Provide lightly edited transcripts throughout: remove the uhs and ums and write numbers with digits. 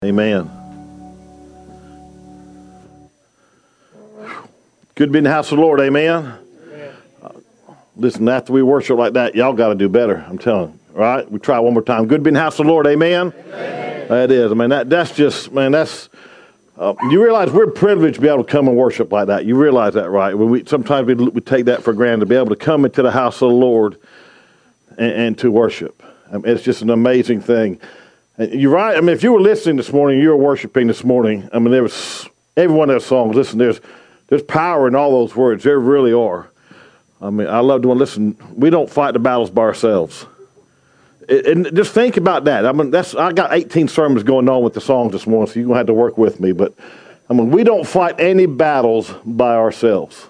Amen. Good to be in the house of the Lord. Amen. Listen, after we worship like that, y'all got to do better. I'm telling you. All right? We try one more time. Good to be in the house of the Lord. Amen. That is. I mean, that's just, man, that's, you realize we're privileged to be able to come and worship like that. You realize that, right? Sometimes we take that for granted, to be able to come into the house of the Lord and to worship. I mean, it's just an amazing thing. You're right. I mean, if you were listening this morning, you were worshiping this morning. I mean, there was every one of those songs. Listen, there's power in all those words. There really are. I mean, I love to listen. We don't fight the battles by ourselves. And just think about that. I mean, I got 18 sermons going on with the songs this morning, so you're gonna have to work with me. But I mean, we don't fight any battles by ourselves.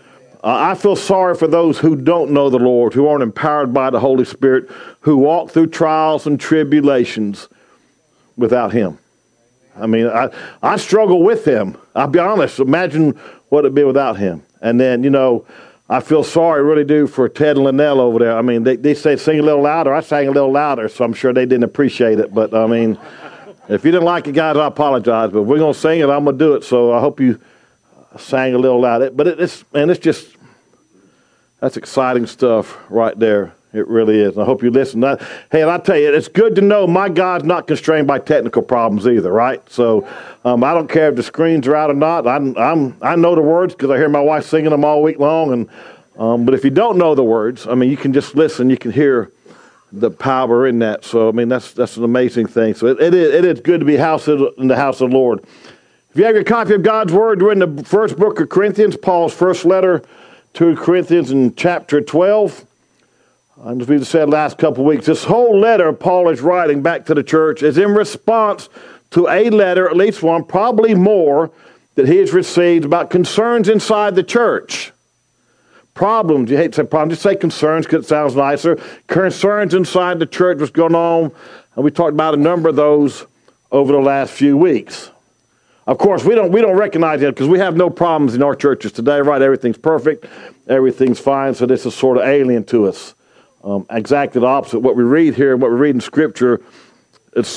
I feel sorry for those who don't know the Lord, who aren't empowered by the Holy Spirit, who walk through trials and tribulations without Him. I mean, I struggle with Him. I'll be honest. Imagine what it'd be without Him. And then, I feel sorry, really do, for Ted and Linnell over there. I mean, they say sing a little louder. I sang a little louder, so I'm sure they didn't appreciate it. But, I mean, if you didn't like it, guys, I apologize. But if we're going to sing it, I'm going to do it. So I hope you sang a little louder. But it's just, that's exciting stuff right there. It really is. I hope you listen. Hey, and I tell you, it's good to know my God's not constrained by technical problems either, right? So I don't care if the screens are out or not. I know the words because I hear my wife singing them all week long. And but if you don't know the words, I mean, you can just listen. You can hear the power in that. So I mean, that's an amazing thing. So it is good to be in the house of the Lord. If you have your copy of God's Word, we're in the first book of Corinthians, Paul's first letter to Corinthians in chapter 12. And as we've said last couple of weeks, this whole letter Paul is writing back to the church is in response to a letter, at least one, probably more, that he has received about concerns inside the church. Problems, you hate to say problems, just say concerns because it sounds nicer. Concerns inside the church, what's going on, and we talked about a number of those over the last few weeks. Of course, we don't recognize it because we have no problems in our churches today, right? Everything's perfect, everything's fine, so this is sort of alien to us. Exactly the opposite. What we read here, what we read in Scripture, it's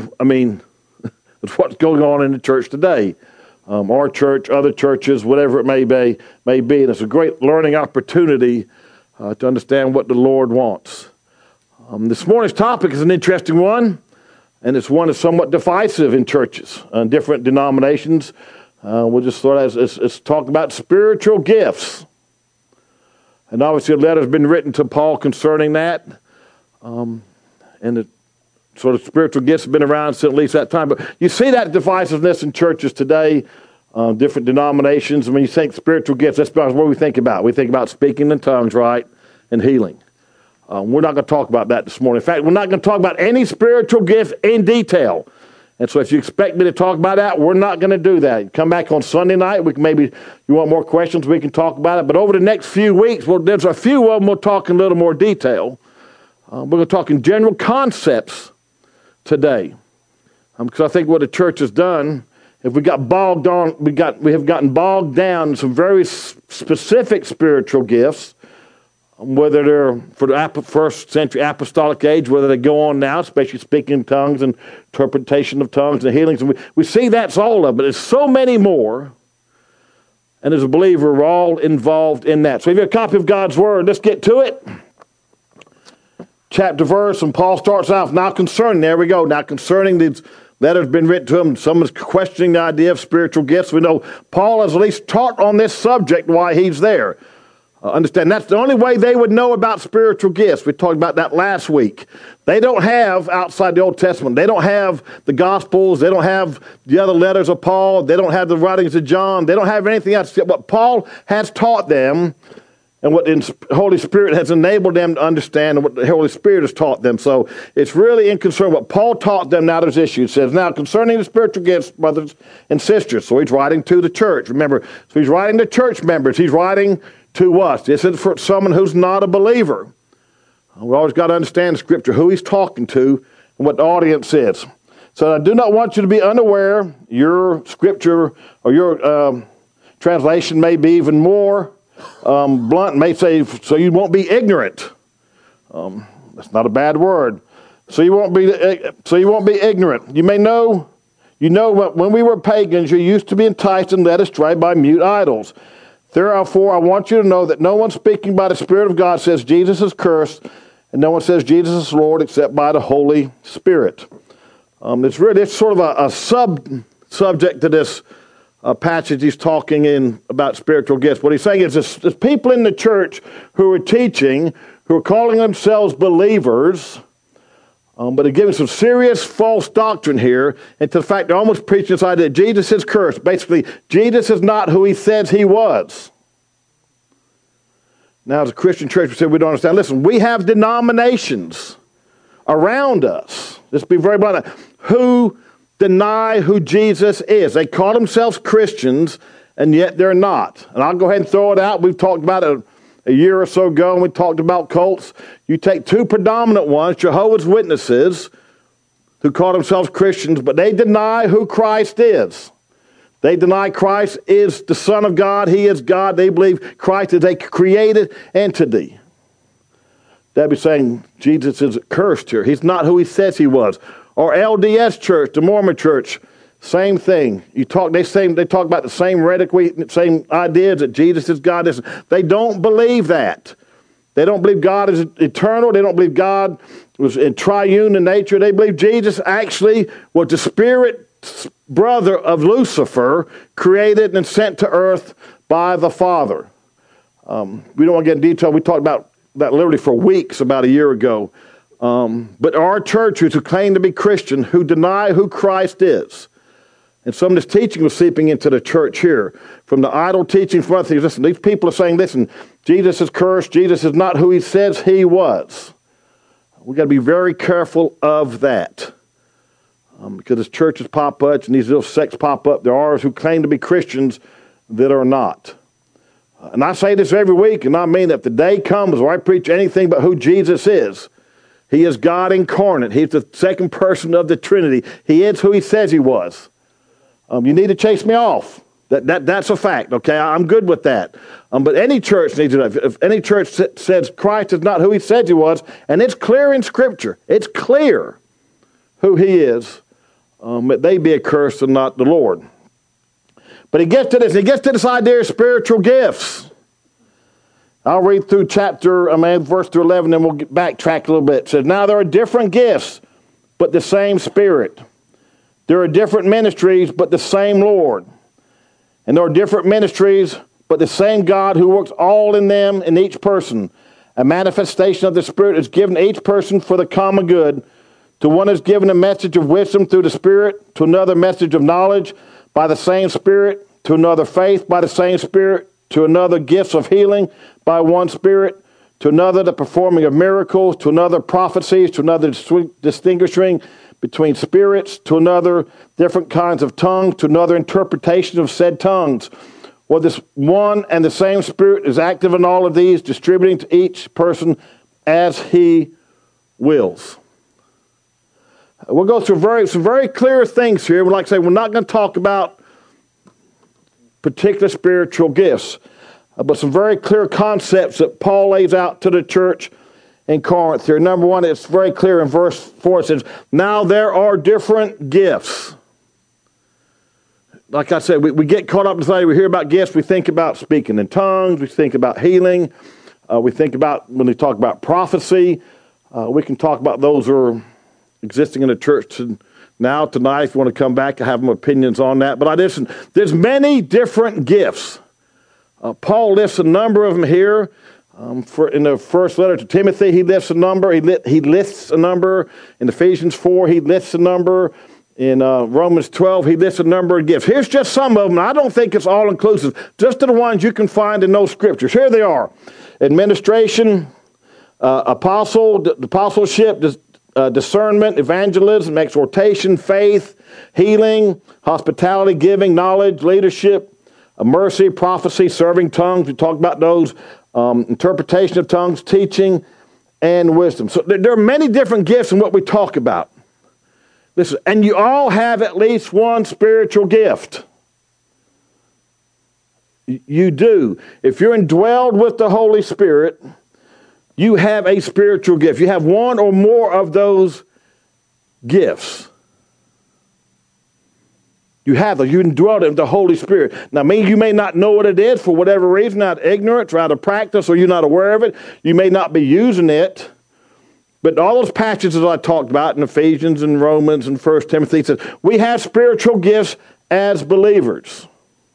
what's going on in the church today. Our church, other churches, whatever it may be, and it's a great learning opportunity to understand what the Lord wants. This morning's topic is an interesting one, and it's one that's somewhat divisive in churches and different denominations. We'll just thought it's talk about spiritual gifts. And obviously a letter's been written to Paul concerning that. And the sort of spiritual gifts have been around since at least that time. But you see that divisiveness in churches today, different denominations. When you think spiritual gifts, that's what we think about. We think about speaking in tongues, right, and healing. We're not going to talk about that this morning. In fact, we're not going to talk about any spiritual gift in detail. And so if you expect me to talk about that, we're not going to do that. Come back on Sunday night. Maybe you want more questions, we can talk about it. But over the next few weeks, there's a few of them we'll talk in a little more detail. We're going to talk in general concepts today. Because I think what the church has done, if we have gotten bogged down in some very specific spiritual gifts, whether they're for the first century apostolic age, whether they go on now, especially speaking in tongues and interpretation of tongues and healings. And we see that's all of it. There's so many more. And as a believer, we're all involved in that. So if you have a copy of God's Word, let's get to it. Chapter verse, and Paul starts off, now concerning these letters been written to him. Someone's questioning the idea of spiritual gifts. We know Paul has at least taught on this subject why he's there. Understand, that's the only way they would know about spiritual gifts. We talked about that last week. They don't have, outside the Old Testament, they don't have the Gospels, they don't have the other letters of Paul, they don't have the writings of John, they don't have anything else. What Paul has taught them and what the Holy Spirit has enabled them to understand and what the Holy Spirit has taught them. So it's really in concern what Paul taught them. Now there's issues. It says, now concerning the spiritual gifts, brothers and sisters. So he's writing to the church. Remember, so he's writing to church members. He's writing to us. This is for someone who's not a believer. We always got to understand Scripture, who he's talking to and what the audience is. So I do not want you to be unaware. Your Scripture or your translation may be even more blunt, may say, so you won't be ignorant. That's not a bad word. So you won't be ignorant. You may know You know, when we were pagans, you used to be enticed and led astray by mute idols. Therefore, I want you to know that no one speaking by the Spirit of God says Jesus is cursed, and no one says Jesus is Lord except by the Holy Spirit. It's sort of a subject to this passage he's talking in about spiritual gifts. What he's saying is there's people in the church who are teaching, who are calling themselves believers, but they're giving some serious false doctrine here, and to the fact they're almost preaching this idea that Jesus is cursed. Basically, Jesus is not who he says he was. Now, as a Christian church, we say we don't understand. Listen, we have denominations around us, let's be very blunt, who deny who Jesus is. They call themselves Christians, and yet they're not. And I'll go ahead and throw it out. We've talked about it a year or so ago, and we talked about cults. You take two predominant ones, Jehovah's Witnesses, who call themselves Christians, but they deny who Christ is. They deny Christ is the Son of God. He is God. They believe Christ is a created entity. They'd be saying Jesus is cursed here. He's not who he says he was. Or LDS Church, the Mormon Church, same thing. They talk about the same rhetoric, same ideas that Jesus is God. They don't believe that. They don't believe God is eternal. They don't believe God was in triune in nature. They believe Jesus actually was the spirit brother of Lucifer, created and sent to earth by the Father. We don't want to get in detail. We talked about that literally for weeks about a year ago. But our churches who claim to be Christian, who deny who Christ is, and some of this teaching was seeping into the church here. From the idol teaching, from other things, listen, these people are saying, listen, Jesus is cursed. Jesus is not who he says he was. We've got to be very careful of that. Because as churches pop up and these little sects pop up, there are who claim to be Christians that are not. And I say this every week, and I mean that the day comes where I preach anything but who Jesus is. He is God incarnate. He's the second person of the Trinity. He is who he says he was. You need to chase me off. That's a fact, okay? I'm good with that. But any church needs to know. If any church says Christ is not who he says he was, and it's clear in Scripture, it's clear who he is, that they be accursed and not the Lord. But he gets to this. He gets to this idea of spiritual gifts. I'll read through verse through 11, then we'll backtrack a little bit. It says, now there are different gifts, but the same Spirit. There are different ministries, but the same Lord. And there are different ministries, but the same God who works all in them in each person. A manifestation of the Spirit is given to each person for the common good. To one is given a message of wisdom through the Spirit, to another message of knowledge by the same Spirit, to another faith by the same Spirit, to another gifts of healing by one Spirit, to another the performing of miracles, to another prophecies, to another distinguishing between spirits, to another different kinds of tongues, to another interpretation of said tongues. Well, this one and the same Spirit is active in all of these, distributing to each person as he wills. We'll go through some very clear things here. Like I say, we're not going to talk about particular spiritual gifts, but some very clear concepts that Paul lays out to the church in Corinth here. Number one, it's very clear in verse 4. It says, now there are different gifts. Like I said, we get caught up in society. We hear about gifts. We think about speaking in tongues. We think about healing. We think about, when we talk about prophecy, we can talk about those who are existing in the church now, tonight. If you want to come back, I have some opinions on that. But there's many different gifts. Paul lists a number of them here. In the first letter to Timothy, he lists a number. He lists a number. In Ephesians 4, he lists a number. In Romans 12, he lists a number of gifts. Here's just some of them. I don't think it's all inclusive. Just the ones you can find in those scriptures. Here they are. Administration, apostleship, discernment, evangelism, exhortation, faith, healing, hospitality, giving, knowledge, leadership, mercy, prophecy, serving tongues. We talked about those. Interpretation of tongues, teaching, and wisdom. So there are many different gifts in what we talk about. Listen, and you all have at least one spiritual gift. You do. If you're indwelled with the Holy Spirit, you have a spiritual gift. You have one or more of those gifts. You have those. You indwelt it with the Holy Spirit. Now, you may not know what it is for whatever reason, out of ignorance or out of practice, or you're not aware of it. You may not be using it. But all those passages I talked about in Ephesians and Romans and 1 Timothy says, we have spiritual gifts as believers.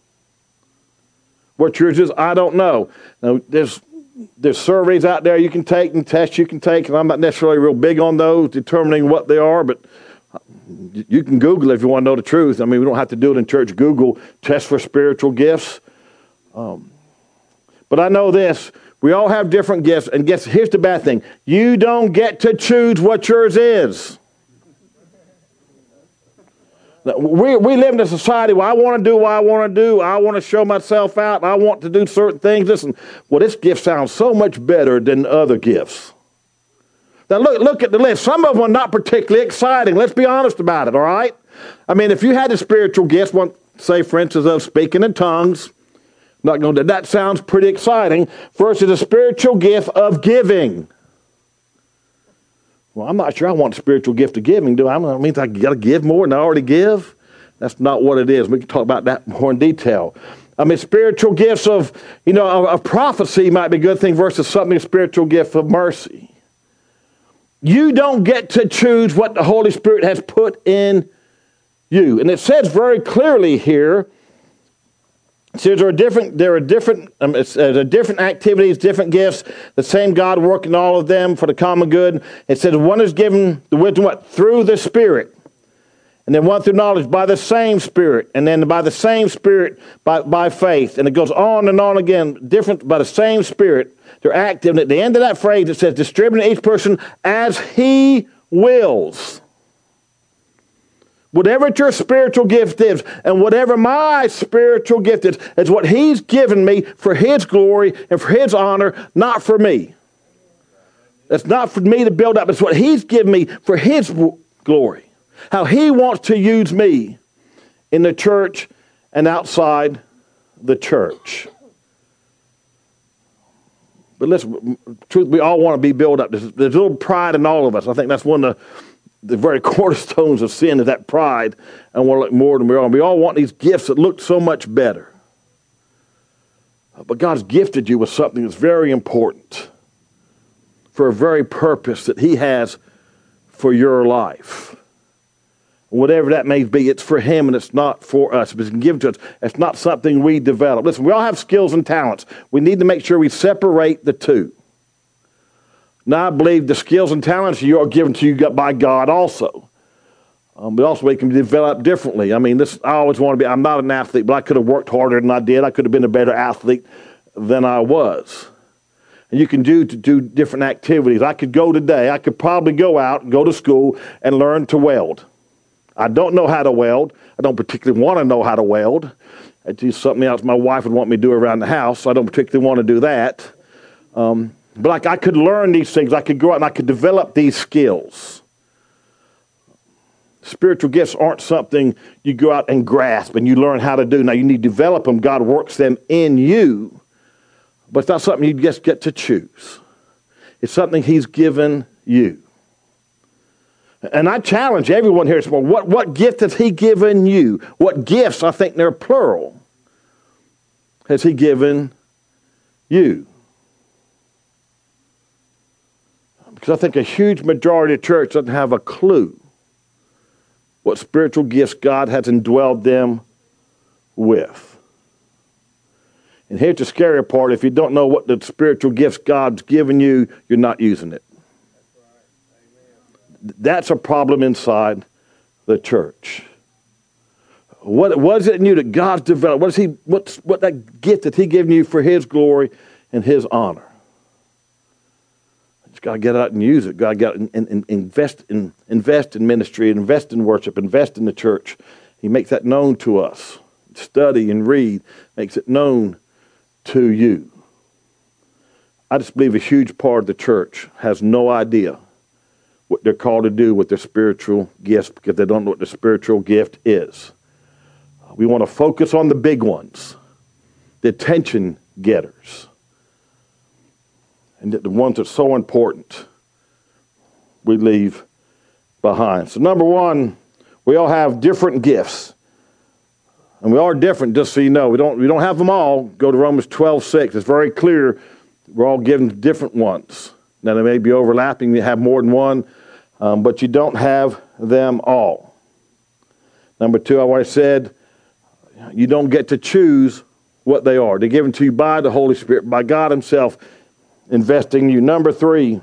What yours is, I don't know. Now, there's surveys out there you can take and tests you can take, and I'm not necessarily real big on those, determining what they are, but you can Google it if you want to know the truth. I mean, we don't have to do it in church. Google, test for spiritual gifts. But I know this. We all have different gifts, and here's the bad thing. You don't get to choose what yours is. We live in a society where I want to do what I want to do. I want to show myself out. I want to do certain things. Listen, well, this gift sounds so much better than other gifts. Now, look at the list. Some of them are not particularly exciting. Let's be honest about it, all right? I mean, if you had a spiritual gift, say, for instance, of speaking in tongues, not going to. That sounds pretty exciting. Versus a spiritual gift of giving. Well, I'm not sure I want a spiritual gift of giving, do I? That means I got to give more than I already give. That's not what it is. We can talk about that more in detail. I mean, spiritual gifts of prophecy might be a good thing versus something spiritual gift of mercy. You don't get to choose what the Holy Spirit has put in you, and it says very clearly here. So there are different activities, different gifts, the same God working all of them for the common good. It says one is given the wisdom through the Spirit, and then one through knowledge by the same Spirit, and then by the same Spirit by faith. And it goes on and on again, different by the same Spirit. They're active. And at the end of that phrase, it says distributing each person as he wills. Whatever your spiritual gift is, and whatever my spiritual gift is what he's given me for his glory and for his honor, not for me. It's not for me to build up. It's what he's given me for his glory. How he wants to use me in the church and outside the church. But listen, truth, we all want to be built up. There's a little pride in all of us. I think that's one of the very cornerstones of sin is that pride, and want to look more than we are. We all want these gifts that look so much better. But God's gifted you with something that's very important for a very purpose that he has for your life. Whatever that may be, it's for him and it's not for us. It's been given to us. It's not something we develop. Listen, we all have skills and talents. We need to make sure we separate the two. Now, I believe the skills and talents you are given to you by God also. But also we can develop differently. I mean, I always want to be, I'm not an athlete, but I could have worked harder than I did. I could have been a better athlete than I was. And you can do different activities. I could go today. I could probably go out and go to school and learn to weld. I don't know how to weld. I don't particularly want to know how to weld. I do something else my wife would want me to do around the house, so I don't particularly want to do that. But I could learn these things. I could go out and I could develop these skills. Spiritual gifts aren't something you go out and grasp and you learn how to do. Now, you need to develop them. God works them in you. But it's not something you just get to choose. It's something he's given you. And I challenge everyone here this morning, what gift has he given you? What gifts, I think they're plural, has he given you? Because I think a huge majority of church doesn't have a clue what spiritual gifts God has indwelled them with. And here's the scary part. If you don't know what the spiritual gifts God's given you, you're not using it. That's a problem inside the church. What is it in you that God's developed? What that gift that he given you for his glory and his honor? You just got to get out and use it. Got to get out and invest in ministry, invest in worship, invest in the church. He makes that known to us. Study and read makes it known to you. I just believe a huge part of the church has no idea what they're called to do with their spiritual gifts because they don't know what the spiritual gift is. We want to focus on the big ones, the attention getters, and the ones that are so important we leave behind. So number one, we all have different gifts And we are different, just so you know. We don't have them all. Go to Romans 12:6. It's very clear we're all given different ones. Now, they may be overlapping. You have more than one, but you don't have them all. Number 2, I already said, you don't get to choose what they are. They're given to you by the Holy Spirit, by God himself investing in you. Number 3,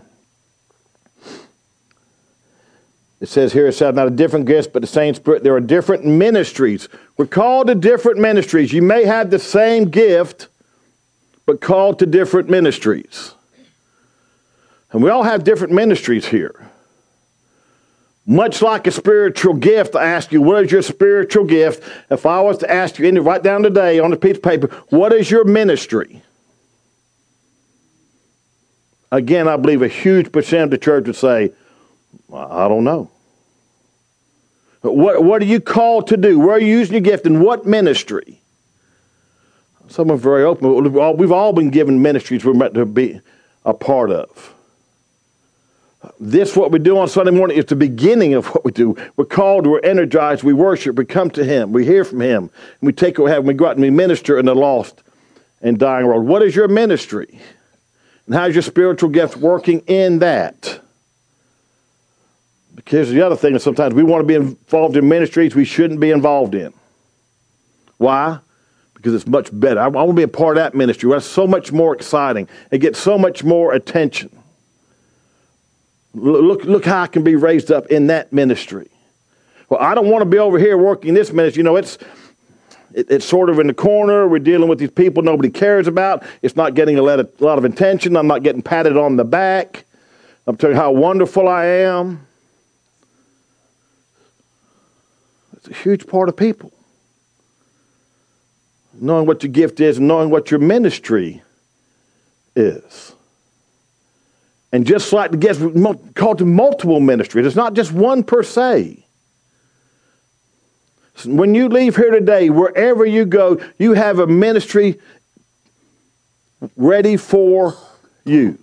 it says here, it's not a different gifts, but the same Spirit. There are different ministries. We're called to different ministries. You may have the same gift, but called to different ministries. And we all have different ministries here. Much like a spiritual gift, I ask you, what is your spiritual gift? If I was to ask you, write down today on a piece of paper, what is your ministry? Again, I believe a huge percent of the church would say, I don't know. What are you called to do? Where are you using your gift? In what ministry? Some are very open. We've all been given ministries we're meant to be a part of. This, what we do on Sunday morning, is the beginning of what we do. We're called, we're energized, we worship, we come to him, we hear from him, and we take what we have, and we go out and we minister in the lost and dying world. What is your ministry? And how's your spiritual gift working in that? Because the other thing is sometimes we want to be involved in ministries we shouldn't be involved in. Why? Because it's much better. I want to be a part of that ministry. That's so much more exciting. It gets so much more attention. Look how I can be raised up in that ministry. Well, I don't want to be over here working this ministry. You know, it's sort of in the corner. We're dealing with these people nobody cares about. It's not getting a lot of attention. I'm not getting patted on the back. I'm telling you how wonderful I am. It's a huge part of people. Knowing what your gift is and knowing what your ministry is. And just like the gifts, we're called to multiple ministries. It's not just one per se. When you leave here today, wherever you go, you have a ministry ready for you.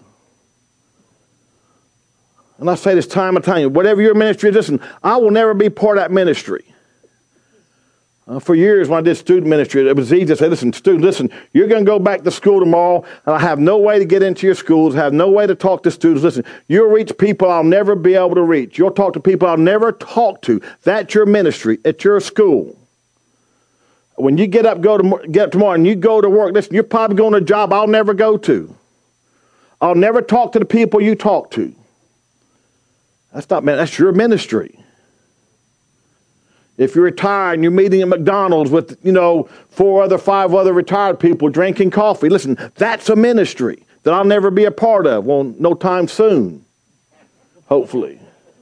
And I say this time and time, whatever your ministry is, listen, I will never be part of that ministry. For years when I did student ministry, it was easy to say, listen, you're going to go back to school tomorrow, and I have no way to get into your schools, have no way to talk to students. Listen, you'll reach people I'll never be able to reach. You'll talk to people I'll never talk to. That's your ministry at your school. When you get up tomorrow and you go to work, listen, you're probably going to a job I'll never go to. I'll never talk to the people you talk to. That's your ministry. If you're retired and you're meeting at McDonald's with, 5 other retired people drinking coffee, listen, that's a ministry that I'll never be a part of. Well, no time soon, hopefully.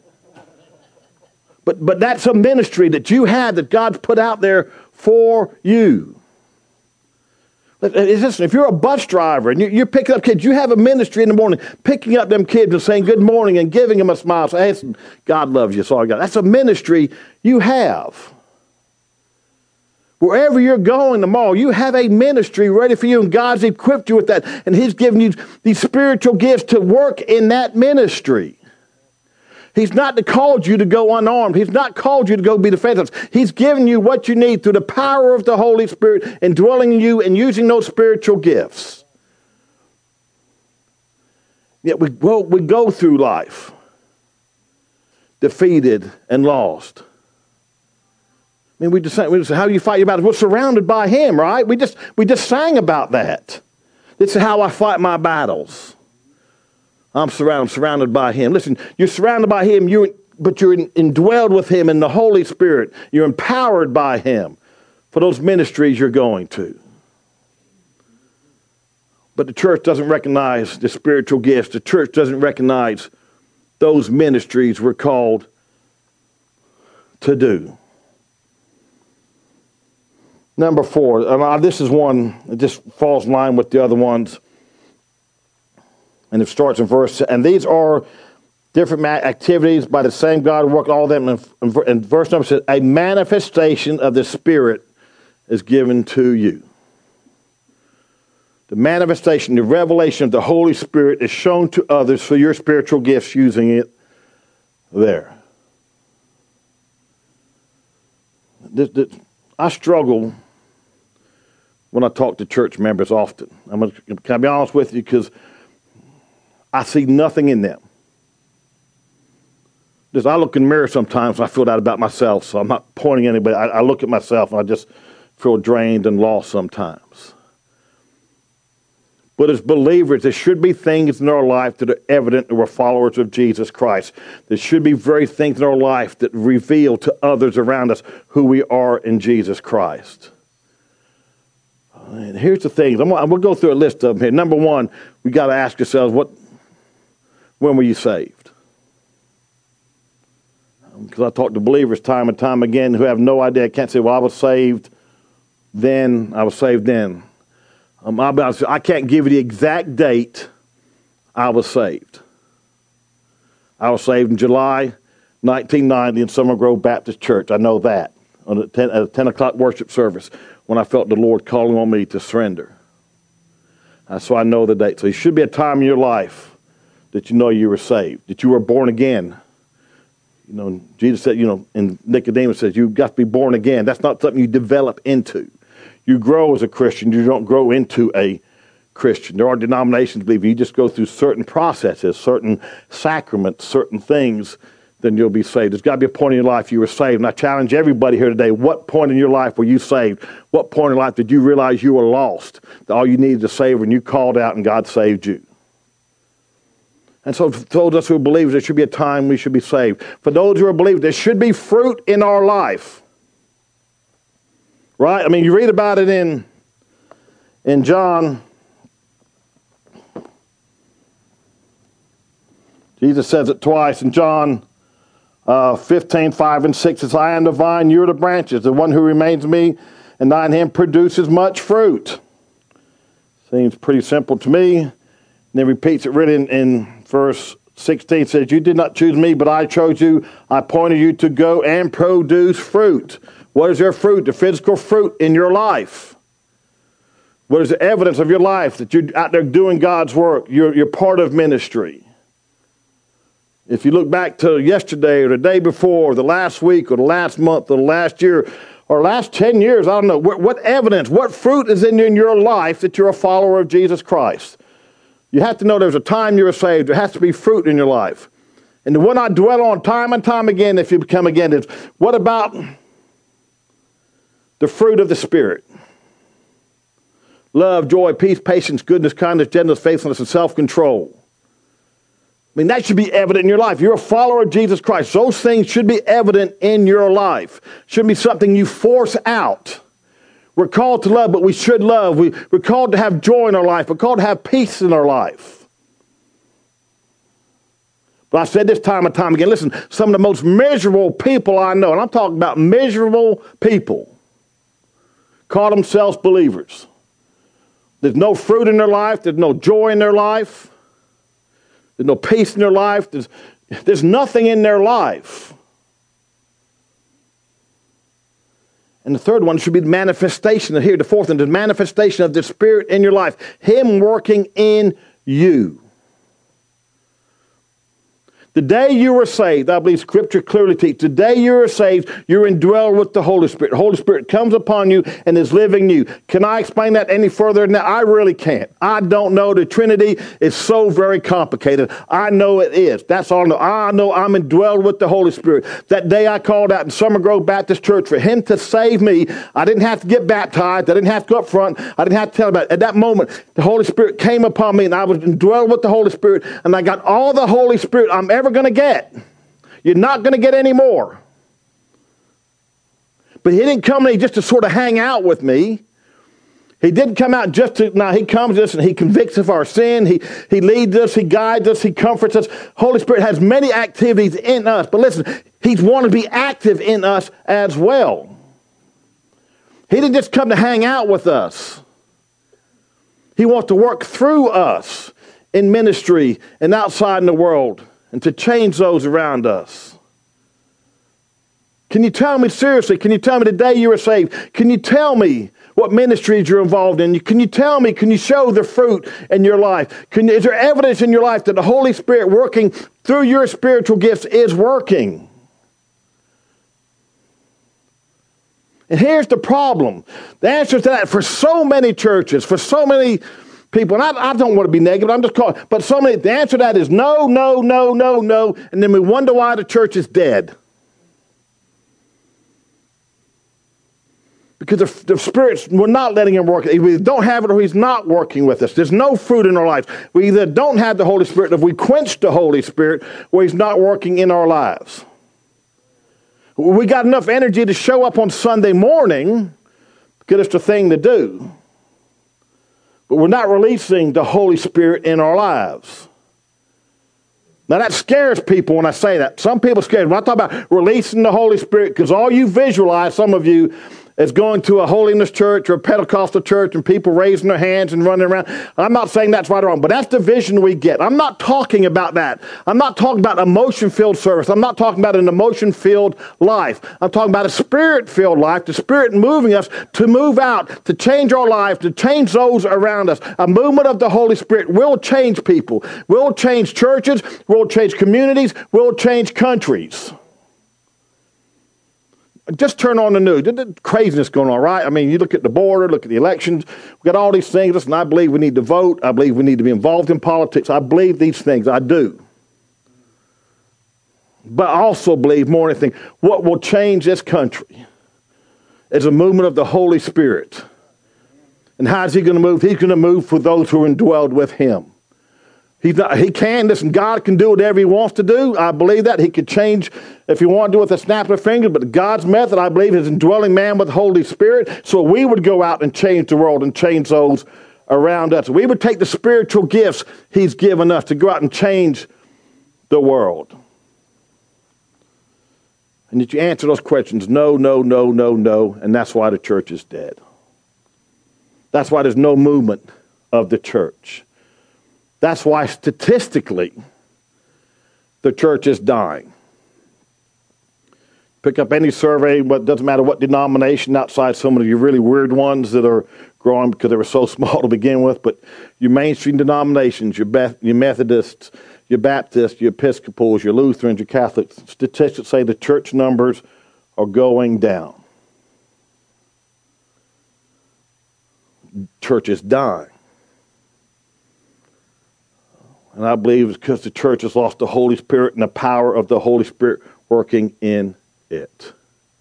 But that's a ministry that you have that God's put out there for you. Listen, if you're a bus driver and you're picking up kids, you have a ministry in the morning, picking up them kids and saying good morning and giving them a smile. Say, hey, God loves you, sorry, God. That's a ministry you have. Wherever you're going tomorrow, you have a ministry ready for you, and God's equipped you with that, and he's given you these spiritual gifts to work in that ministry. He's not called you to go unarmed. He's not called you to go be defenseless. He's given you what you need through the power of the Holy Spirit indwelling in you and using those spiritual gifts. Yet we go through life defeated and lost. I mean, we just say, how do you fight your battles? We're surrounded by him, right? We just sang about that. This is how I fight my battles. I'm surrounded by him. Listen, you're surrounded by him, but you're indwelled with him in the Holy Spirit. You're empowered by him for those ministries you're going to. But the church doesn't recognize the spiritual gifts. The church doesn't recognize those ministries we're called to do. Number 4, this is one that just falls in line with the other ones. And it starts in verse, and these are different activities by the same God who worked all of them. And verse number says, a manifestation of the Spirit is given to you. The manifestation, the revelation of the Holy Spirit is shown to others for your spiritual gifts using it there. I struggle when I talk to church members often. Can I be honest with you? Because I see nothing in them. Just I look in the mirror sometimes and I feel that about myself, so I'm not pointing at anybody. I look at myself and I just feel drained and lost sometimes. But as believers, there should be things in our life that are evident that we're followers of Jesus Christ. There should be very things in our life that reveal to others around us who we are in Jesus Christ. And here's the things. We'll go through a list of them here. Number one, we got to ask ourselves, when were you saved? Because I talk to believers time and time again who have no idea. I can't say, well, I was saved then. I can't give you the exact date I was saved. I was saved in July 1990 in Summer Grove Baptist Church. I know that. At a 10 o'clock worship service when I felt the Lord calling on me to surrender. So I know the date. So there should be a time in your life that you know you were saved, that you were born again. Jesus said, and Nicodemus says, you've got to be born again. That's not something you develop into. You grow as a Christian. You don't grow into a Christian. There are denominations that believe you just go through certain processes, certain sacraments, certain things, then you'll be saved. There's got to be a point in your life you were saved. And I challenge everybody here today, what point in your life were you saved? What point in life did you realize you were lost? That all you needed to save when you called out and God saved you? And so for those of us who are believers, there should be a time we should be saved. For those who are believers, there should be fruit in our life. Right? I mean, you read about it in John. Jesus says it twice in John 15, 5 and 6. It says, I am the vine, you are the branches. The one who remains in me and I in him produces much fruit. Seems pretty simple to me. And then repeats it really in verse 16. It says, you did not choose me, but I chose you. I appointed you to go and produce fruit. What is your fruit? The physical fruit in your life. What is the evidence of your life that you're out there doing God's work? You're part of ministry. If you look back to yesterday or the day before, or the last week or the last month or the last year or last 10 years, I don't know, what evidence, what fruit is in your life that you're a follower of Jesus Christ? You have to know there's a time you were saved. There has to be fruit in your life. And the one I dwell on time and time again, if you become again, is what about the fruit of the Spirit? Love, joy, peace, patience, goodness, kindness, gentleness, faithfulness, and self-control. I mean, that should be evident in your life. You're a follower of Jesus Christ. Those things should be evident in your life. Shouldn't be something you force out. We're called to love, but we should love. We're called to have joy in our life. We're called to have peace in our life. But I said this time and time again, listen, some of the most miserable people I know, and I'm talking about miserable people, call themselves believers. There's no fruit in their life. There's no joy in their life. There's no peace in their life. There's nothing in their life. And the third one should be the manifestation. Here, the fourth one, the manifestation of the Spirit in your life. Him working in you. The day you were saved, I believe Scripture clearly teaches, the day you are saved, you're indwelled with the Holy Spirit. The Holy Spirit comes upon you and is living in you. Can I explain that any further than that? I really can't. I don't know. The Trinity is so very complicated. I know it is. That's all I know. I know I'm indwelled with the Holy Spirit. That day I called out in Summer Grove Baptist Church for Him to save me. I didn't have to get baptized. I didn't have to go up front. I didn't have to tell about it. At that moment, the Holy Spirit came upon me and I was indwelled with the Holy Spirit and I got all the Holy Spirit I'm ever going to get. You're not going to get any more. But He didn't come to me just to sort of hang out with me. He didn't come out just to, now He comes to us and He convicts us of our sin. He leads us, He guides us, He comforts us. Holy Spirit has many activities in us. But listen, He's wanting to be active in us as well. He didn't just come to hang out with us. He wants to work through us in ministry and outside in the world and to change those around us. Can you tell me seriously? Can you tell me the day you were saved? Can you tell me what ministries you're involved in? Can you tell me, can you show the fruit in your life? Is there evidence in your life that the Holy Spirit working through your spiritual gifts is working? And here's the problem. The answer to that for so many churches, for so many people, and I don't want to be negative, I'm just calling, but the answer to that is no, no, no, no, no, and then we wonder why the church is dead. Because the Spirit, we're not letting Him work. We either don't have it or He's not working with us. There's no fruit in our lives. We either don't have the Holy Spirit, if we quench the Holy Spirit, or He's not working in our lives. We got enough energy to show up on Sunday morning because it's the thing to do. But we're not releasing the Holy Spirit in our lives. Now that scares people when I say that. Some people are scared. When I talk about releasing the Holy Spirit, because all you visualize, some of you, is going to a holiness church or a Pentecostal church and people raising their hands and running around. I'm not saying that's right or wrong, but that's the vision we get. I'm not talking about that. I'm not talking about emotion-filled service. I'm not talking about an emotion-filled life. I'm talking about a Spirit-filled life, the Spirit moving us to move out, to change our lives, to change those around us. A movement of the Holy Spirit will change people, will change churches, will change communities, will change countries. Just turn on the news. There's craziness going on, right? I mean, you look at the border, look at the elections. We've got all these things. Listen, I believe we need to vote. I believe we need to be involved in politics. I believe these things. I do. But I also believe more than anything, what will change this country is a movement of the Holy Spirit. And how is He going to move? He's going to move for those who are indwelled with Him. He can. Listen, God can do whatever He wants to do. I believe that. He could change if He wanted to do with a snap of a finger. But God's method, I believe, is indwelling man with the Holy Spirit. So we would go out and change the world and change those around us. We would take the spiritual gifts He's given us to go out and change the world. And if you answer those questions, no, no, no, no, no, and that's why the church is dead. That's why there's no movement of the church. That's why statistically the church is dying. Pick up any survey, but it doesn't matter what denomination, outside some of the really weird ones that are growing because they were so small to begin with, but your mainstream denominations, your Methodists, your Baptists, your Episcopals, your Lutherans, your Catholics, statistics say the church numbers are going down. Church is dying. And I believe it's because the church has lost the Holy Spirit and the power of the Holy Spirit working in it.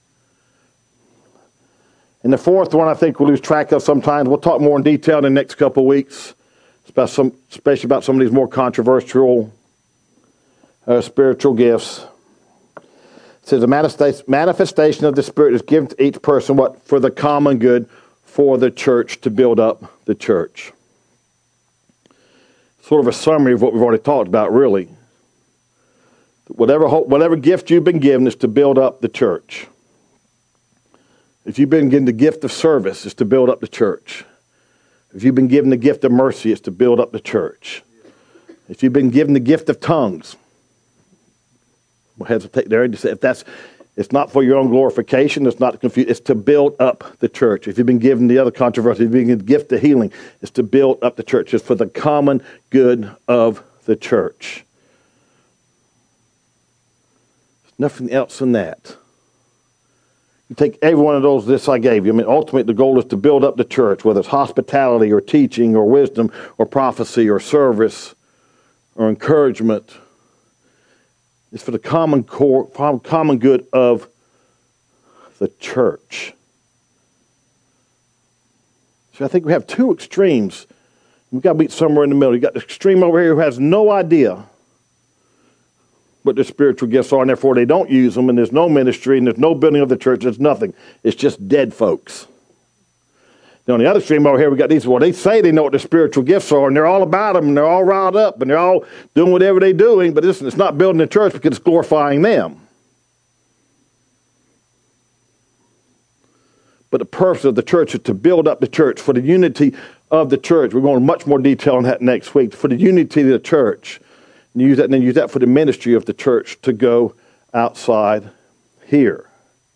And the fourth one I think we'll lose track of sometimes. We'll talk more in detail in the next couple of weeks, especially about some of these more controversial spiritual gifts. It says the manifestation of the Spirit is given to each person, what? For the common good, for the church, to build up the church. Sort of a summary of what we've already talked about, really. Whatever gift you've been given is to build up the church. If you've been given the gift of service, it's to build up the church. If you've been given the gift of mercy, it's to build up the church. If you've been given the gift of tongues, we'll hesitate there to say it's not for your own glorification, it's not to confuse, it's to build up the church. If you've been given the other controversy, if you've been given the gift of healing, it's to build up the church. It's for the common good of the church. There's nothing else than that. You take every one of those lists I gave you. I mean, ultimately the goal is to build up the church, whether it's hospitality or teaching or wisdom or prophecy or service or encouragement. It's for the common good of the church. So I think we have two extremes. We've got to meet somewhere in the middle. You've got the extreme over here who has no idea what their spiritual gifts are, and therefore they don't use them, and there's no ministry, and there's no building of the church. There's nothing. It's just dead folks. Now, on the other extreme over here, we got these, well, they say they know what their spiritual gifts are, and they're all about them, and they're all riled up, and they're all doing whatever they're doing, but listen, it's not building the church because it's glorifying them. But the purpose of the church is to build up the church for the unity of the church. We're going into much more detail on that next week. For the unity of the church. And use that for the ministry of the church to go outside here.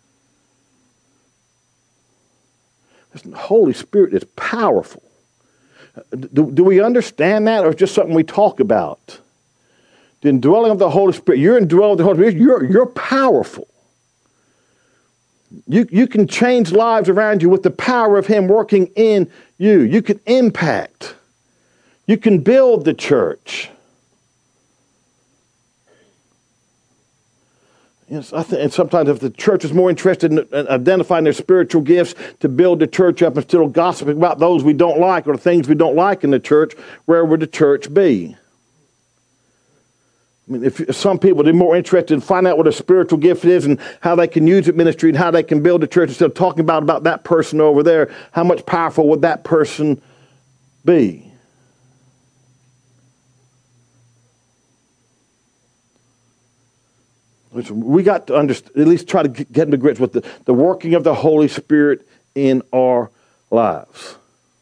Listen, the Holy Spirit is powerful. Do we understand that, or is it just something we talk about? The indwelling of the Holy Spirit. You're indwelling of the Holy Spirit. You're powerful. You can change lives around you with the power of Him working in you. You can impact. You can build the church. Yes, and sometimes if the church is more interested in identifying their spiritual gifts to build the church up instead of gossiping about those we don't like or the things we don't like in the church, where would the church be? I mean, if some people are more interested in finding out what a spiritual gift is and how they can use it in ministry and how they can build a church instead of talking about that person over there, how much powerful would that person be? We got to understand, at least try to get into grips with the working of the Holy Spirit in our lives.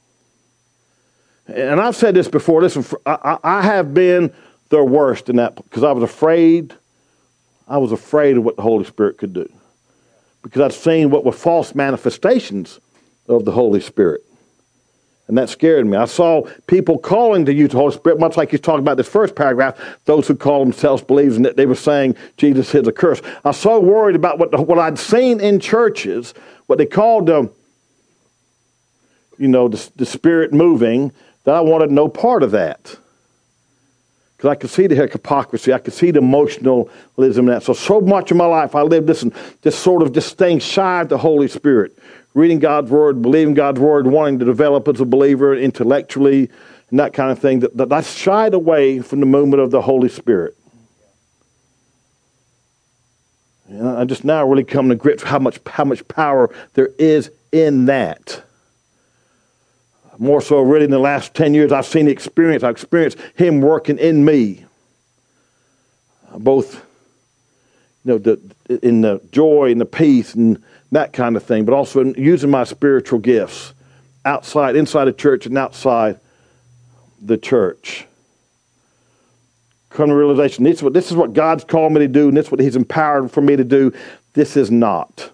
And I've said this before. Listen, I have been the worst in that because I was afraid of what the Holy Spirit could do. Because I'd seen what were false manifestations of the Holy Spirit. And that scared me. I saw people calling to use the Holy Spirit, much like he's talking about this first paragraph, those who call themselves believers, and that they were saying Jesus is a curse. I was so worried about what I'd seen in churches, what they called the Spirit moving, that I wanted no part of that. Because I could see the hypocrisy, I could see the emotionalism in that. So much of my life I lived this staying shy of the Holy Spirit. Reading God's Word, believing God's Word, wanting to develop as a believer intellectually, and that kind of thing, that I shied away from the movement of the Holy Spirit. And I just now really come to grips with how much power there is in that. More so really in the last 10 years, I've experienced Him working in me. Both in the joy and the peace and that kind of thing, but also in using my spiritual gifts inside the church and outside the church. Come to realization, this is what God's called me to do, and this is what He's empowered for me to do. This is not.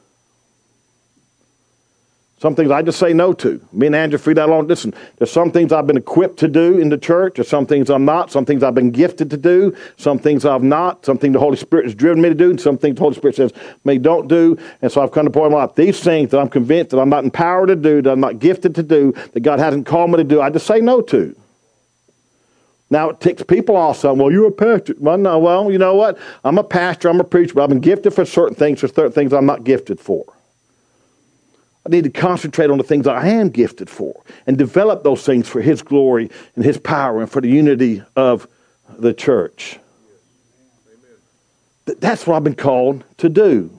Some things I just say no to. Me and Andrew Free that long. Listen, there's some things I've been equipped to do in the church. There's some things I'm not. Some things I've been gifted to do. Some things I've not. Some things the Holy Spirit has driven me to do. And some things the Holy Spirit says, me don't do. And so I've come to a point in my life, these things that I'm convinced that I'm not empowered to do, that I'm not gifted to do, that God hasn't called me to do, I just say no to. Now it ticks people off. Well, you're a pastor. Well, no, well, you know what? I'm a pastor. I'm a preacher. But I've been gifted for certain things. There's certain things I'm not gifted for. I need to concentrate on the things I am gifted for and develop those things for His glory and His power and for the unity of the church. That's what I've been called to do.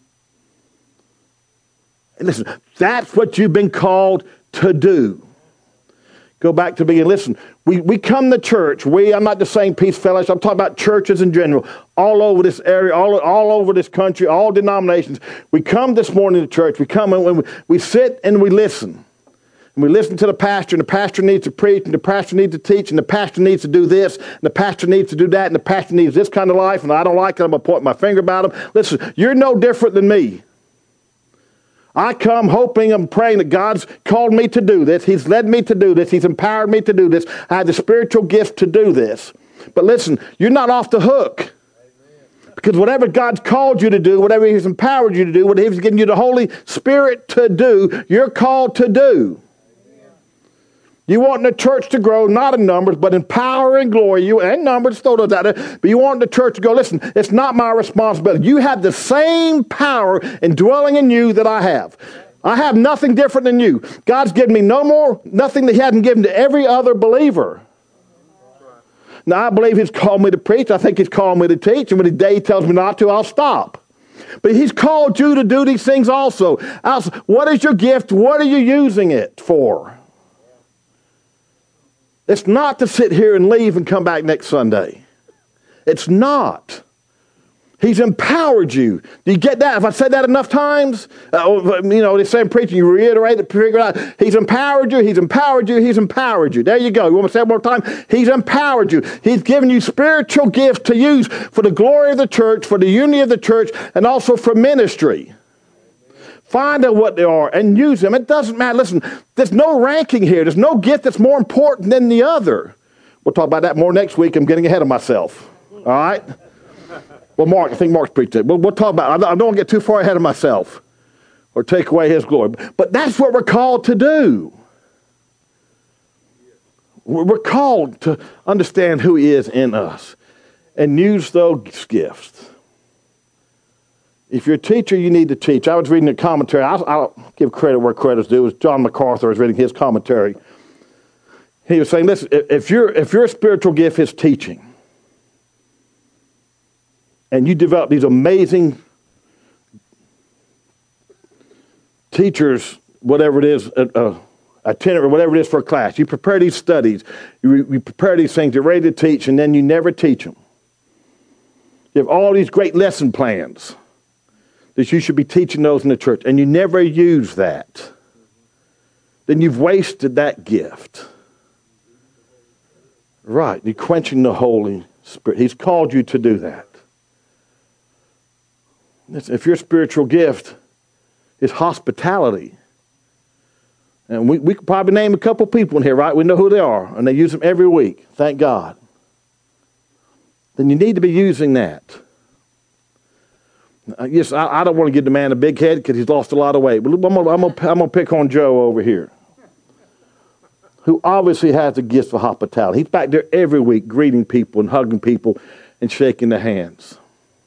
And listen, that's what you've been called to do. Go back to the beginning. Listen, we come to church. I'm not just saying Peace Fellowship. I'm talking about churches in general, all over this area, all over this country, all denominations. We come this morning to church. We come and we sit and we listen. And we listen to the pastor, and the pastor needs to preach, and the pastor needs to teach, and the pastor needs to do this, and the pastor needs to do that, and the pastor needs this kind of life, and I don't like it. I'm going to point my finger about him. Listen, you're no different than me. I come hoping and praying that God's called me to do this. He's led me to do this. He's empowered me to do this. I have the spiritual gift to do this. But listen, you're not off the hook. Because whatever God's called you to do, whatever He's empowered you to do, whatever He's given you the Holy Spirit to do, you're called to do. You want the church to grow, not in numbers, but in power and glory. You and numbers, throw those out there. But you want the church to go, listen, it's not my responsibility. You have the same power indwelling in you that I have. I have nothing different than you. God's given me nothing that He hadn't given to every other believer. Now, I believe He's called me to preach. I think He's called me to teach. And when the day tells me not to, I'll stop. But He's called you to do these things also. What is your gift? What are you using it for? It's not to sit here and leave and come back next Sunday. It's not. He's empowered you. Do you get that? Have I said that enough times? They say in preaching, you reiterate it, figure it out. He's empowered you, He's empowered you, He's empowered you. There you go. You want me to say it one more time? He's empowered you. He's given you spiritual gifts to use for the glory of the church, for the unity of the church, and also for ministry. Find out what they are and use them. It doesn't matter. Listen, there's no ranking here. There's no gift that's more important than the other. We'll talk about that more next week. I'm getting ahead of myself. All right? Well, I think Mark's preached it. We'll talk about it. I don't want to get too far ahead of myself. or take away his glory. But that's what we're called to do. We're called to understand who he is in us and use those gifts. If you're a teacher, you need to teach. I was reading a commentary. I'll give credit where credit's due. It was John MacArthur was reading his commentary. He was saying, listen, if your spiritual gift is teaching, and you develop these amazing teachers, whatever it is, itinerary, whatever it is for a class, you prepare these studies, you prepare these things, you're ready to teach, and then you never teach them. You have all these great lesson plans that you should be teaching those in the church, and you never use that. Then you've wasted that gift. Right, you're quenching the Holy Spirit. He's called you to do that. If your spiritual gift is hospitality, and we could probably name a couple people in here, right? We know who they are, and they use them every week, thank God. Then you need to be using that. Yes, I don't want to give the man a big head because he's lost a lot of weight, but I'm gonna pick on Joe over here, who obviously has the gift for hospitality. He's back there every week greeting people and hugging people and shaking their hands.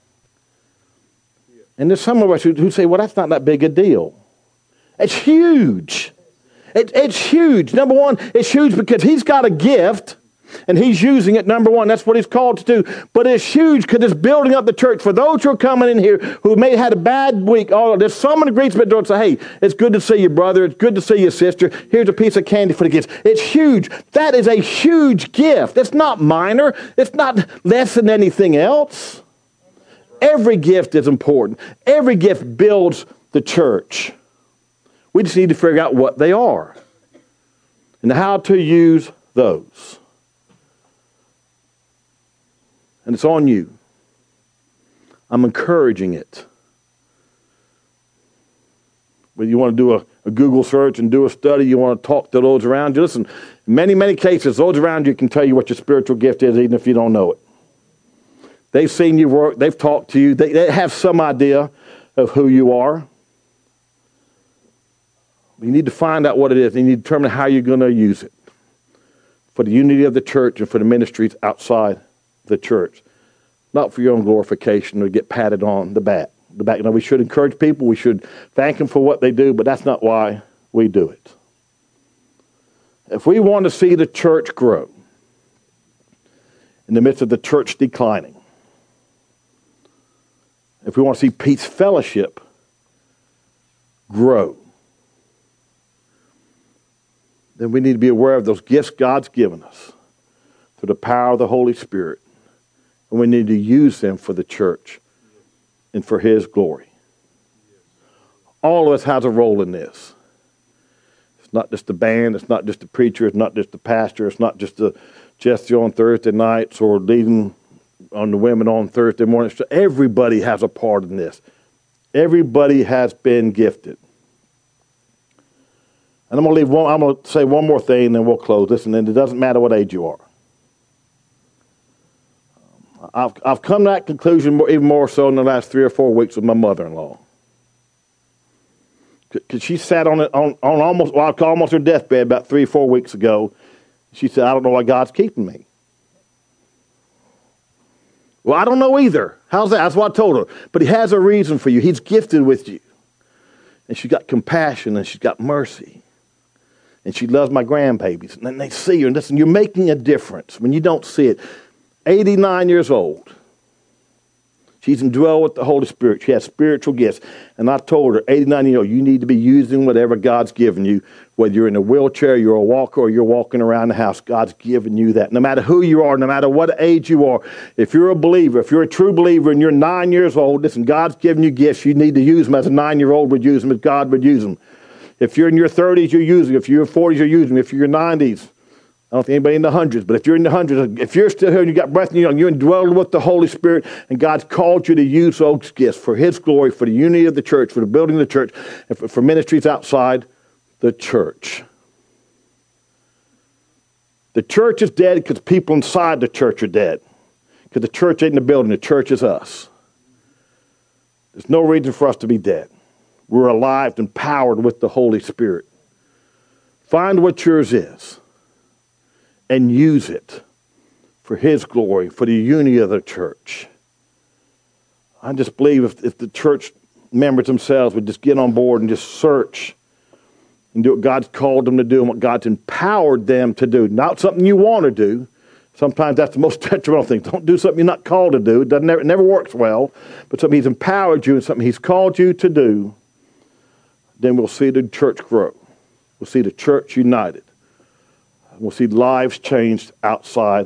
And there's some of us who say, well, that's not that big a deal. It's huge. It's huge. Number one, it's huge because he's got a gift and he's using it. Number one, that's what he's called to do. But it's huge because it's building up the church. For those who are coming in here who may have had a bad week, there's someone who greets me at the door and say, hey, it's good to see you, brother. It's good to see you, sister. Here's a piece of candy for the kids. It's huge. That is a huge gift. It's not minor. It's not less than anything else. Every gift is important. Every gift builds the church. We just need to figure out what they are and how to use those. And it's on you. I'm encouraging it. Whether you want to do a Google search and do a study, you want to talk to those around you. Listen, in many, many cases, those around you can tell you what your spiritual gift is, even if you don't know it. They've seen you work. They've talked to you. They have some idea of who you are. You need to find out what it is, and you need to determine how you're going to use it for the unity of the church and for the ministries outside the church, not for your own glorification or get patted on the back. Now, we should encourage people. We should thank them for what they do, but that's not why we do it. If we want to see the church grow in the midst of the church declining, if we want to see Peace Fellowship grow, then we need to be aware of those gifts God's given us through the power of the Holy Spirit. And we need to use them for the church and for his glory. All of us has a role in this. It's not just the band, it's not just the preacher, it's not just the pastor, it's not just the Jesse on Thursday nights or leading on the women on Thursday mornings. So everybody has a part in this. Everybody has been gifted. And I'm going to say one more thing and then we'll close. Listen, and it doesn't matter what age you are. I've come to that conclusion even more so in the last 3 or 4 weeks with my mother-in-law. Because she sat on almost her deathbed about 3 or 4 weeks ago. She said, I don't know why God's keeping me. Well, I don't know either. How's that? That's what I told her. But he has a reason for you. He's gifted with you. And she's got compassion and she's got mercy. And she loves my grandbabies. And then they see her. And listen, you're making a difference when you don't see it. 89 years old. She's indwelled with the Holy Spirit. She has spiritual gifts. And I told her, 89 years old, you need to be using whatever God's given you. Whether you're in a wheelchair, you're a walker, or you're walking around the house, God's given you that. No matter who you are, no matter what age you are, if you're a believer, if you're a true believer and you're 9 years old, listen, God's given you gifts. You need to use them as a 9-year-old would use them, as God would use them. If you're in your 30s, you're using them. If you're in your 40s, you're using them. If you're in your 90s, I don't think anybody in the hundreds, but if you're in the hundreds, if you're still here and you got breath in you, you're indwelled with the Holy Spirit, and God's called you to use those gifts for his glory, for the unity of the church, for the building of the church, and for ministries outside the church. The church is dead because people inside the church are dead. Because the church ain't in the building, the church is us. There's no reason for us to be dead. we're alive and empowered with the Holy Spirit. Find what yours is and use it for His glory, for the unity of the church. I just believe if the church members themselves would just get on board and just search and do what God's called them to do and what God's empowered them to do. Not something you want to do. Sometimes that's the most detrimental thing. Don't do something you're not called to do. It never works well. But something He's empowered you and something He's called you to do, then we'll see the church grow. We'll see the church united. We'll see lives changed outside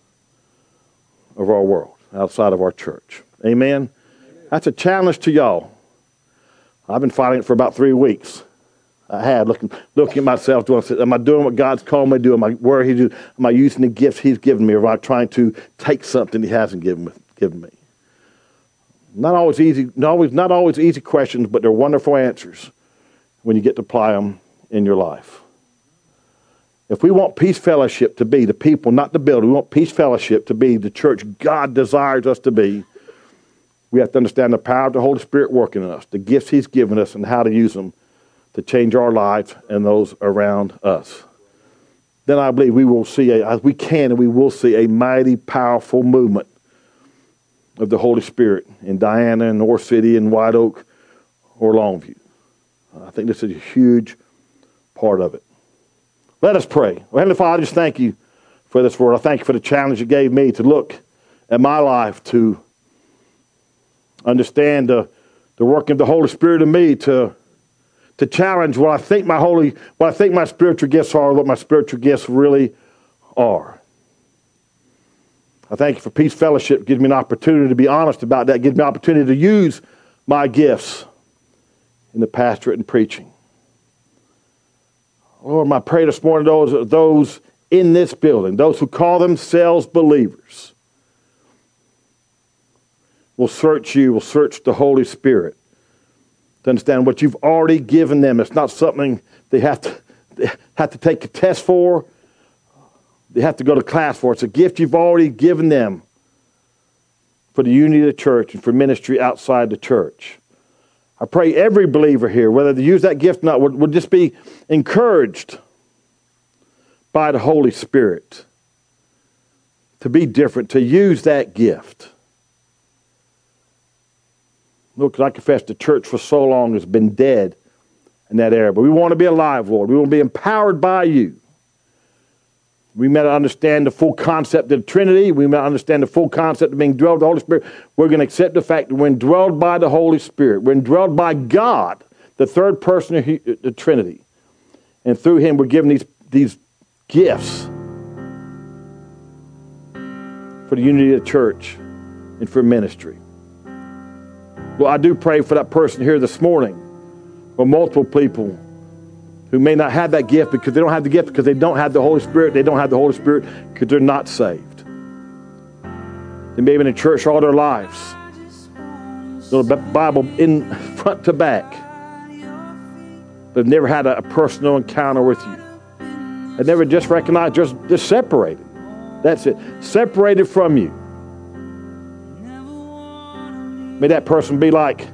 of our world, outside of our church. Amen? That's a challenge to y'all. I've been fighting it for about 3 weeks. I had, looking at myself, am I doing what God's called me to do? Am I using the gifts He's given me, or am I trying to take something He hasn't given me? Not always easy questions, but they're wonderful answers when you get to apply them in your life. If we want Peace Fellowship to be the people, not the building, we want Peace Fellowship to be the church God desires us to be, we have to understand the power of the Holy Spirit working in us, the gifts He's given us, and how to use them to change our lives and those around us. Then I believe we will see a mighty, powerful movement of the Holy Spirit in Diana and North City and White Oak or Longview. I think this is a huge part of it. Let us pray. Well, Heavenly Father, I just thank You for this word. I thank You for the challenge You gave me to look at my life, to understand the working of the Holy Spirit in me, to challenge what I think my spiritual gifts are, what my spiritual gifts really are. I thank You for Peace Fellowship. It gives me an opportunity to be honest about that. It gives me an opportunity to use my gifts in the pastorate and preaching. Lord, my prayer this morning, those in this building, those who call themselves believers, will search You, will search the Holy Spirit to understand what You've already given them. It's not something they have to take a test for. They have to go to class for. It's a gift You've already given them for the unity of the church and for ministry outside the church. I pray every believer here, whether they use that gift or not, would just be encouraged by the Holy Spirit to be different, to use that gift. Look, because I confess the church for so long has been dead in that area. But we want to be alive, Lord. We want to be empowered by You. We may not understand the full concept of the Trinity. We may not understand the full concept of being dwelled by the Holy Spirit. We're going to accept the fact that we're indwelled by the Holy Spirit. We're indwelled by God, the third person of the Trinity. And through Him, we're given these gifts for the unity of the church and for ministry. Well, I do pray for that person here this morning, or multiple people who may not have that gift because they don't have the gift because they don't have the Holy Spirit. They don't have the Holy Spirit because they're not saved. They may have been in church all their lives. Know the Bible in front to back. They've never had a personal encounter with You. They've never just recognized, just separated. That's it. Separated from You. May that person be like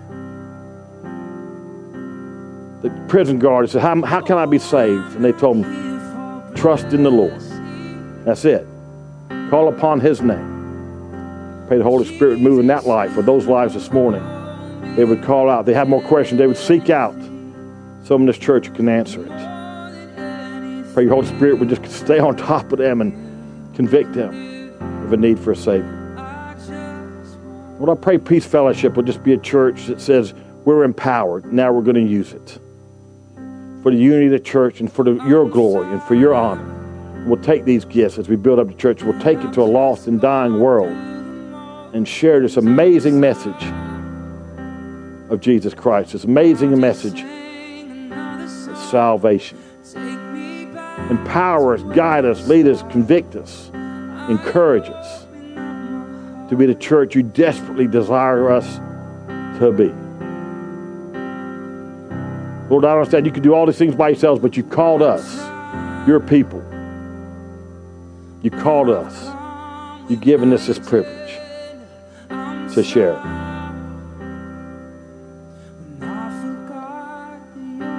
the prison guard said, how can I be saved? And they told him, trust in the Lord. That's it. Call upon His name. Pray the Holy Spirit would move in that life, or those lives this morning. They would call out. They have more questions. They would seek out someone in this church who can answer it. Pray your Holy Spirit would just stay on top of them and convict them of a need for a Savior. Lord, I pray Peace Fellowship will just be a church that says we're empowered. Now we're going to use it for the unity of the church and for Your glory and for Your honor. We'll take these gifts as we build up the church. We'll take it to a lost and dying world and share this amazing message of Jesus Christ, this amazing message of salvation. Empower us, guide us, lead us, convict us, encourage us to be the church You desperately desire us to be. Lord, I understand You can do all these things by Yourselves, but You called us, Your people. You called us. You've given us this privilege to share.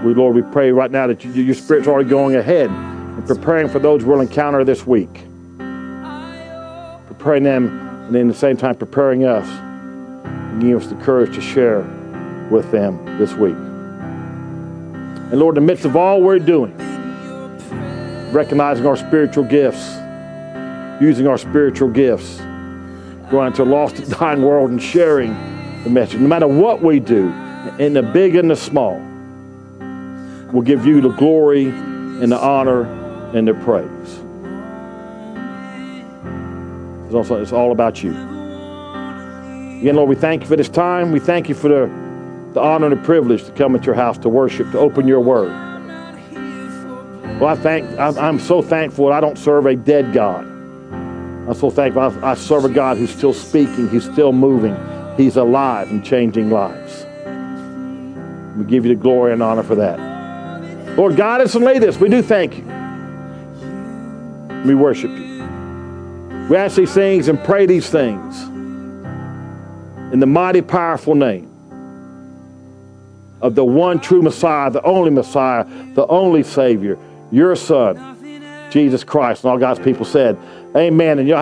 Lord, we pray right now that your Spirit's already going ahead and preparing for those we'll encounter this week. Preparing them, and then at the same time preparing us and giving us the courage to share with them this week. And Lord, in the midst of all we're doing, recognizing our spiritual gifts, using our spiritual gifts, going into a lost and dying world and sharing the message. No matter what we do, in the big and the small, we'll give you the glory and the honor and the praise. It's all about you. Again, Lord, we thank you for this time. We thank you for the honor and the privilege to come into your house to worship, to open your word. Well, I'm so thankful that I don't serve a dead God. I'm so thankful I serve a God who's still speaking, he's still moving, he's alive and changing lives. We give you the glory and honor for that. Lord, guide us and lead us. We do thank you. We worship you. We ask these things and pray these things in the mighty, powerful name of the one true Messiah, the only Savior, your Son, Jesus Christ. And all God's people said, amen. And